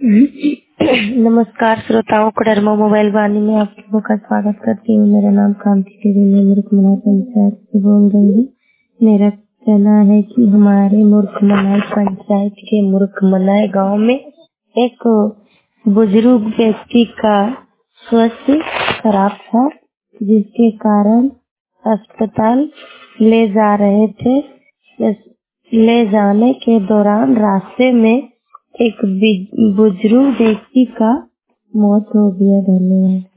नमस्कार श्रोताओं, कोडरमा मोबाइल वाणी में आप लोगों का स्वागत करती हूँ। मेरा नाम कांति देवी, मैं मुर्खमनाई पंचायत से बोल रही हूँ। मेरा कहना है कि हमारे मुर्खमनाई पंचायत के मुर्खमनाई गांव में एक बुजुर्ग व्यक्ति का स्वास्थ्य खराब था, जिसके कारण अस्पताल ले जा रहे थे। ले जाने के दौरान रास्ते में एक बुजुर्ग व्यक्ति का मौत हो गया। धन्यवाद।